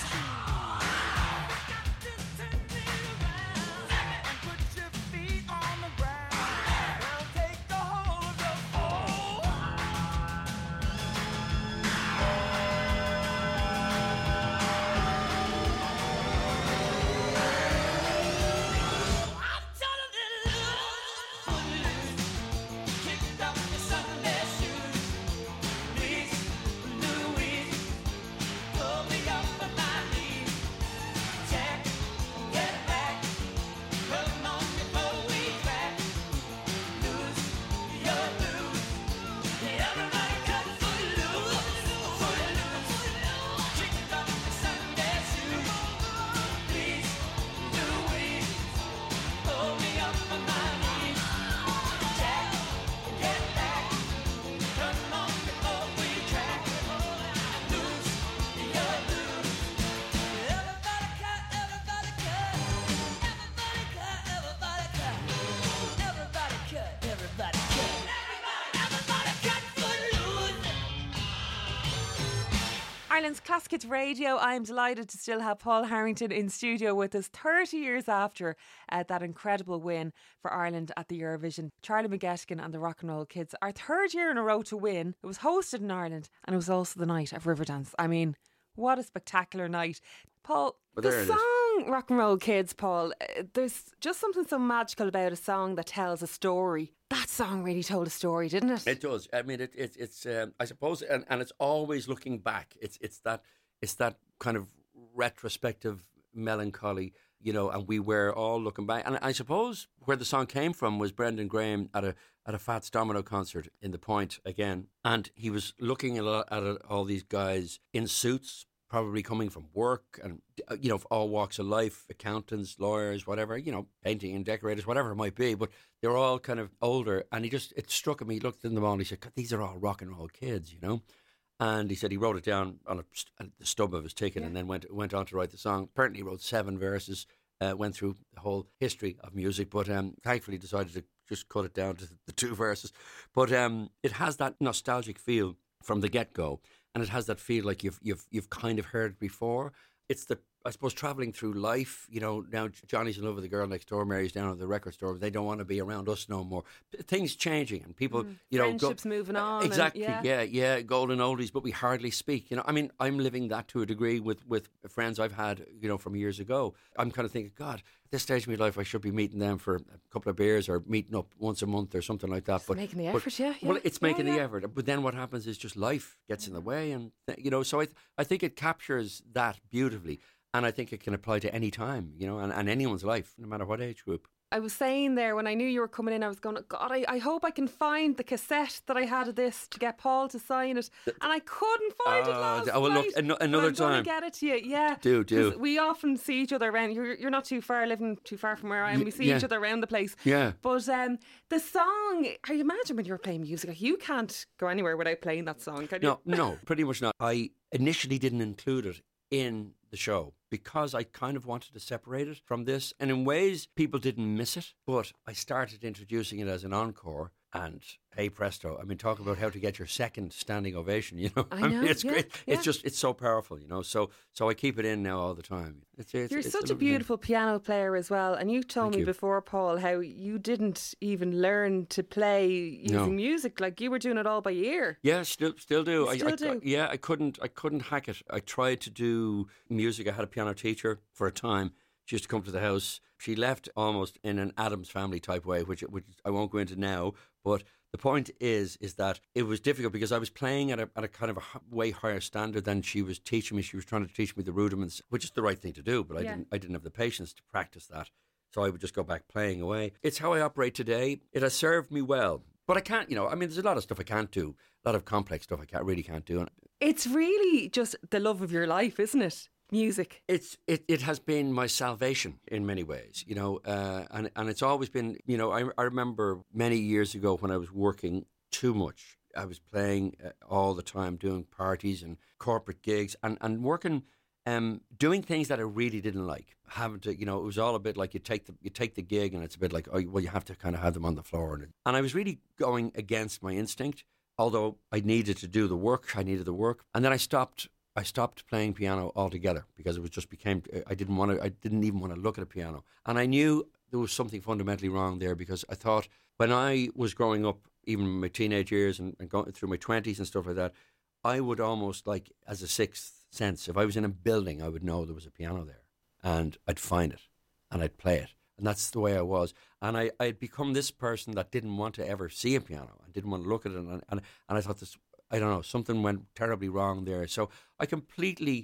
Ireland's Classic Hits Radio. I'm delighted to still have Paul Harrington in studio with us thirty years after uh, that incredible win for Ireland at the Eurovision. Charlie McGettigan and the Rock and Roll Kids, our third year in a row to win. It was hosted in Ireland and it was also the night of Riverdance. I mean, what a spectacular night. Paul, Well, the there it is. song Rock and Roll Kids, Paul, uh, there's just something so magical about a song that tells a story. That song really told a story, didn't it? It does. I mean, it, it, it's. Um, I suppose, and, and it's always looking back. It's it's that it's that kind of retrospective melancholy, you know. And we were all looking back. And I suppose where the song came from was Brendan Graham at a at a Fats Domino concert in the Point again, and he was looking at, a- at a- all these guys in suits, probably coming from work and, uh, you know, all walks of life, accountants, lawyers, whatever, you know, painting and decorators, whatever it might be. But they were all kind of older. And he just, it struck him. He looked in them all and he said, God, these are all rock and roll kids, you know. And he said he wrote it down on a, st- the stub of his ticket, yeah. and then went went on to write the song. Apparently he wrote seven verses, uh, went through the whole history of music, but um, thankfully decided to just cut it down to the two verses. But um, it has that nostalgic feel from the get-go. And it has that feel like you've you've you've kind of heard it before. It's the, I suppose, travelling through life. You know, now Johnny's in love with the girl next door, Mary's down at the record store. They don't want to be around us no more. Things changing and people, Mm. you know, Friendships moving on. Exactly. And, yeah. yeah, yeah, golden oldies, but we hardly speak. You know, I mean, I'm living that to a degree with with friends I've had, you know, from years ago. I'm kind of thinking, God, at this stage of my life, I should be meeting them for a couple of beers or meeting up once a month or something like that. Just making the but, effort, yeah, yeah. Well, it's Yeah, making yeah. the effort. But then what happens is just life gets in the way, and you know. So I th- I think it captures that beautifully. And I think it can apply to any time, you know, and, and anyone's life, no matter what age group. I was saying there, when I knew you were coming in, I was going, God, I, I hope I can find the cassette that I had of this to get Paul to sign it. And I couldn't find it Uh, last oh, well, look, night. an- But another I'm gonna time. get it to you, yeah. Do, do. 'Cause we often see each other around. You're, you're not too far, living too far from where I am. Y- We see yeah. each other around the place. Yeah. But um, the song, I imagine when you're playing music, you can't go anywhere without playing that song, can you? No, no, pretty much not. I initially didn't include it in the show because I kind of wanted to separate it from this. And in ways, people didn't miss it. But I started introducing it as an encore. And hey presto, I mean, talk about how to get your second standing ovation, you know. I know, mean, it's yeah, great. yeah. It's just, it's so powerful, you know. So so I keep it in now all the time. It's, it's, You're it's such a lovely thing. beautiful piano player as well. And you told Thank me you. before, Paul, how you didn't even learn to play using No. music. Like you were doing it all by ear. Yeah, still still do. You I, still I, do? yeah, I couldn't I couldn't hack it. I tried to do music. I had a piano teacher for a time. She used to come to the house. She left almost in an Addams Family type way, which which I won't go into now. But the point is, is that it was difficult because I was playing at a at a kind of a h- way higher standard than she was teaching me. She was trying to teach me the rudiments, which is the right thing to do. But I Yeah. didn't I didn't have the patience to practice that. So I would just go back playing away. It's how I operate today. It has served me well. But I can't, you know, I mean, there's a lot of stuff I can't do. A lot of complex stuff I can't, really can't do. And It's really just the love of your life, isn't it? Music. It's it, it has been my salvation in many ways, you know, uh, and and it's always been, you know, I, I remember many years ago when I was working too much. I was playing uh, all the time, doing parties and corporate gigs, and and working, um, doing things that I really didn't like. Having to, you know, it was all a bit like you take the you take the gig, and it's a bit like, oh, well, you have to kind of have them on the floor, and and I was really going against my instinct. Although I needed to do the work, I needed the work, and then I stopped. I stopped playing piano altogether because it was just became. I didn't want to. I didn't even want to look at a piano, and I knew there was something fundamentally wrong there because I thought when I was growing up, even in my teenage years and, and going through my twenties and stuff like that, I would almost like as a sixth sense. If I was in a building, I would know there was a piano there, and I'd find it, and I'd play it, and that's the way I was. And I I'd become this person that didn't want to ever see a piano. I didn't want to look at it, and and, and I thought this. I don't know, something went terribly wrong there. So I completely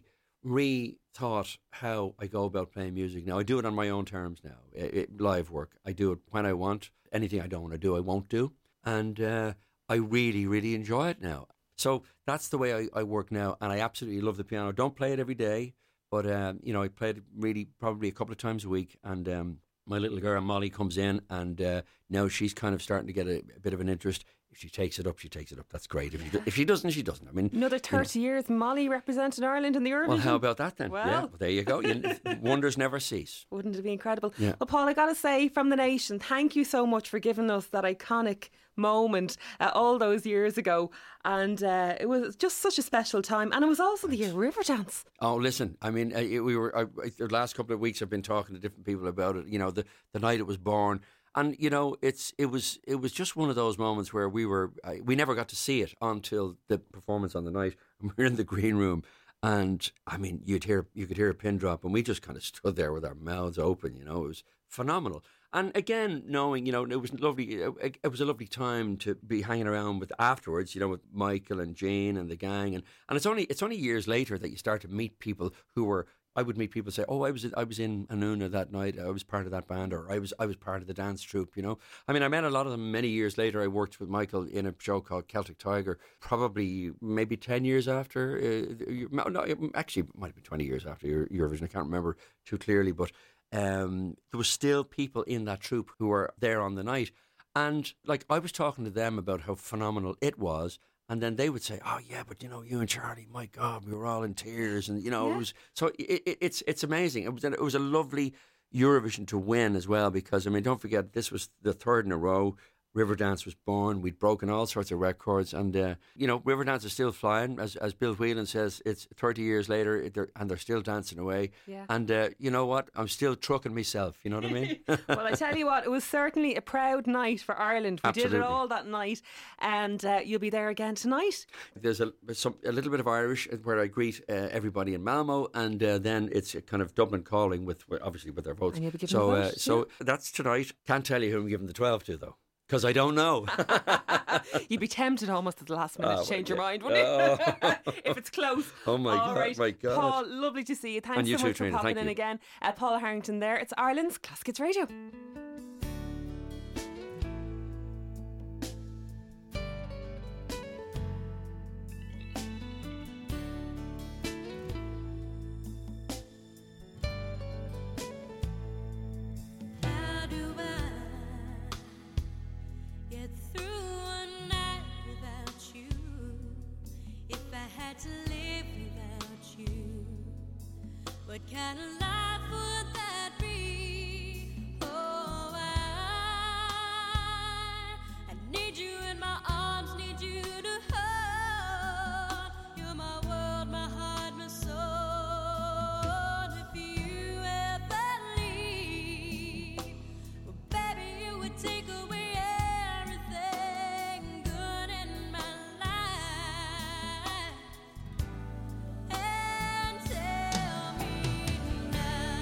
rethought how I go about playing music now. I do it on my own terms now, it, it, live work. I do it when I want. Anything I don't want to do, I won't do. And uh, I really, really enjoy it now. So that's the way I, I work now, and I absolutely love the piano. Don't play it every day, but, um, you know, I play it really probably a couple of times a week, and um, my little girl Molly comes in, and uh, now she's kind of starting to get a, a bit of an interest. if she takes it up, she takes it up. That's great. If she do, if she doesn't, she doesn't. I mean, Another thirty you know. years, Molly representing Ireland in the Eurovision. Well, how about that then? Well, yeah, well, there you go. You, wonders never cease. Wouldn't it be incredible? Yeah. Well, Paul, I got to say, from the nation, thank you so much for giving us that iconic moment uh, all those years ago. And uh, it was just such a special time. And it was also the year of Riverdance. Oh, listen, I mean, uh, we were, uh, the last couple of weeks I've been talking to different people about it, you know, the, the night it was born. And you know, it's it was it was just one of those moments where we were uh, we never got to see it until the performance on the night. And we were in the green room, and I mean, you'd hear you could hear a pin drop, and we just kind of stood there with our mouths open. You know, it was phenomenal. And again, knowing you know, it was lovely. It, it was a lovely time to be hanging around with afterwards. You know, with Michael and Jane and the gang, and, and it's only it's only years later that you start to meet people who were. I would meet people say, "Oh, I was I was in Anuna that night. I was part of that band, or I was I was part of the dance troupe." You know, I mean, I met a lot of them many years later. I worked with Michael in a show called Celtic Tiger, probably maybe ten years after. Uh, no, actually, it might have been twenty years after Eurovision. I can't remember too clearly, but um, there was still people in that troupe who were there on the night, and like I was talking to them about how phenomenal it was. And then they would say, "Oh yeah, but you know, you and Charlie, my God, we were all in tears." And you know, yeah. it was so it, it, it's it's amazing. It was it was a lovely Eurovision to win as well, because I mean, don't forget, this was the third in a row. Riverdance was born. We'd broken all sorts of records, and uh, you know, Riverdance is still flying. As as Bill Whelan says, it's thirty years later, it, they're, and they're still dancing away. Yeah. And uh, you know what? I'm still trucking myself. You know what I mean? Well, I tell you what, it was certainly a proud night for Ireland. We Absolutely. did it all that night, and uh, you'll be there again tonight. There's a some, a little bit of Irish where I greet uh, everybody in Malmo, and uh, then it's a kind of Dublin calling with obviously with their votes. And you'll be giving so a vote, uh, so yeah. that's tonight. Can't tell you who I'm giving the twelve to though. Because I don't know. You'd be tempted almost at the last minute Oh, to change yeah. your mind, wouldn't you? Oh. If it's close. Oh my All God, right. my God. Paul, lovely to see you. Thanks And you so too, much Trina, for popping thank in you. again. Uh, Paul Harrington there. It's Ireland's Classic Hits Radio. How do I get through a night without you? If I had to live without you, what kind of life would that be? Oh, I, I need you in my arms, need you to hold. You're my world, my heart, my soul. If you ever leave, well, baby, you would take away everything good in my life. And tell me now.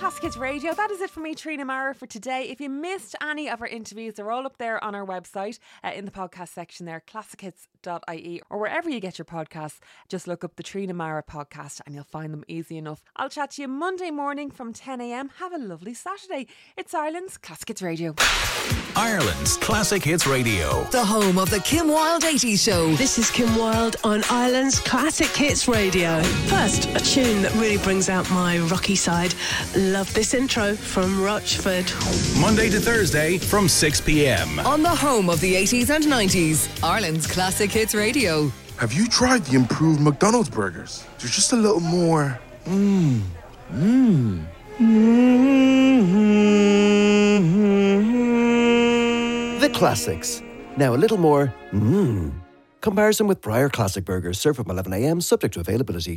Classic Hits Radio. That is it for me, Trina Mara, for today. If you missed any of our interviews, they're all up there on our website uh, in the podcast section there, classic hits dot I E, or wherever you get your podcasts. Just look up the Trina Mara podcast and you'll find them easy enough. I'll chat to you Monday morning from ten a.m. Have a lovely Saturday. It's Ireland's Classic Hits Radio. Ireland's Classic Hits Radio. The home of the Kim Wilde eighties show. This is Kim Wilde on Ireland's Classic Hits Radio. First, a tune that really brings out my rocky side. Love this intro from Rochford. Monday to Thursday from six p.m. On the home of the eighties and nineties. Ireland's Classic Hits Radio. Have you tried the improved McDonald's burgers? They're just a little more... Mmm. Mmm. Mm-hmm. The classics. Now a little more mmm. Comparison with Briar Classic Burgers served from eleven a.m. subject to availability.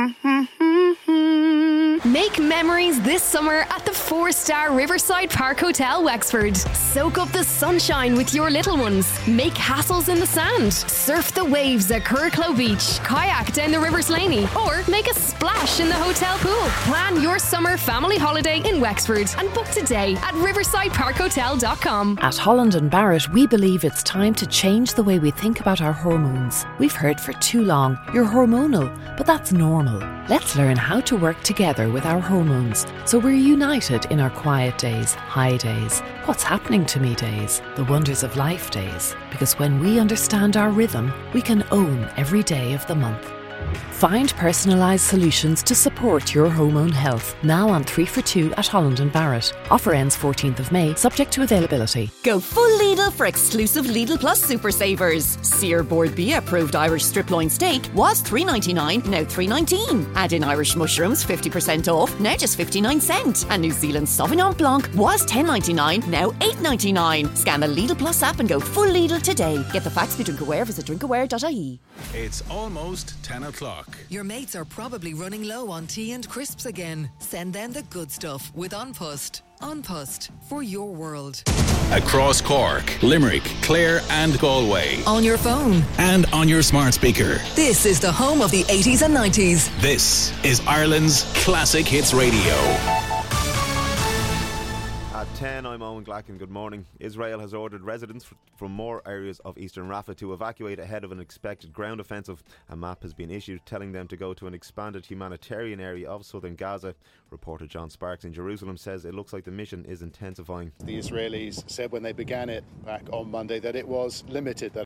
Make memories this summer at the four-star Riverside Park Hotel, Wexford. Soak up the sunshine with your little ones. Make hassles in the sand. Surf the waves at Curracloe Beach. Kayak down the River Slaney. Or make a splash in the hotel pool. Plan your summer family holiday in Wexford and book today at riverside park hotel dot com. At Holland and Barrett, we believe it's time to change the way we think about our hormones. We've heard for too long, you're hormonal, but that's normal. Let's learn how to work together with our hormones so we're united in our quiet days, high days, what's happening to me days, the wonders of life days. Because when we understand our rhythm, we can own every day of the month. Find personalised solutions to support your hormone health. Now on three for two at Holland and Barrett. Offer ends fourteenth of May, subject to availability. Go full Lidl for exclusive Lidl Plus Super Savers. Sear Board B approved Irish strip loin steak was three ninety-nine, now three nineteen. Add in Irish mushrooms, fifty percent off, now just fifty-nine cent. And New Zealand Sauvignon Blanc was ten ninety-nine, now eight ninety-nine. Scan the Lidl Plus app and go full Lidl today. Get the facts, be drinkaware, visit drinkaware dot I E. It's almost ten o'clock. Your mates are probably running low on tea and crisps again. Send them the good stuff with Unpust. Unpust for your world. Across Cork, Limerick, Clare and Galway. On your phone. And on your smart speaker. This is the home of the eighties and nineties. This is Ireland's Classic Hits Radio. At ten, I'm Owen Glacken. Good morning. Israel has ordered residents f- from more areas of eastern Rafah to evacuate ahead of an expected ground offensive. A map has been issued telling them to go to an expanded humanitarian area of southern Gaza. Reporter John Sparks in Jerusalem says it looks like the mission is intensifying. The Israelis said when they began it back on Monday that it was limited, that